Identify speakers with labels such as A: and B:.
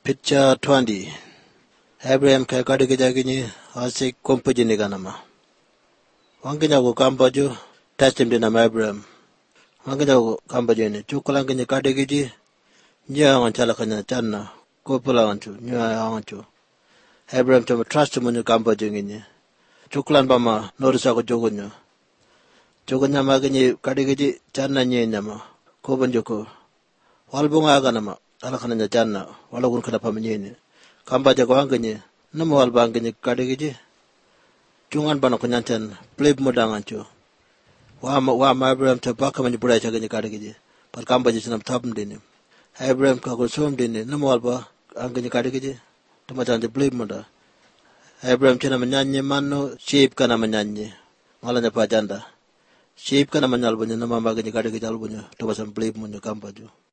A: Picture 20. Abraham Kakadikajagini, Asik Kompajiniganama. Wanginago Kambaju, touched him dinam Abraham. Wanginago Kambajini, Chukulangini Kadigi, Nya on Chalakana Channa, Kopulanchu, Nya Anchu. Abraham to trust him when you Kambajini. Chukulan Bama, Norisako Jogunya. Jogunya Magini, Kadigi, Channa Nyama, Kobanjoko. Walbunga Ganama. Alakana Janna, Walagun Kanapamini, Kambaja Wangani, Namal Bangani Kadigi, Jungan Banakunyan, Pleb Modangancho. Wam Abraham to Bakam and Bracha Kadigi, but Kambajan of Tapendin. Abraham Kagosum Dini, Namalba, Angani Kadigi, Tomatan the Pleb Moda. Abraham Chinamanani Mano, Sheep Kanamanani, Malana Pajanda. Sheep Kanamanalbun, Namagani Kadigi Albunya, Thomas and Pleb Munya Kampaju.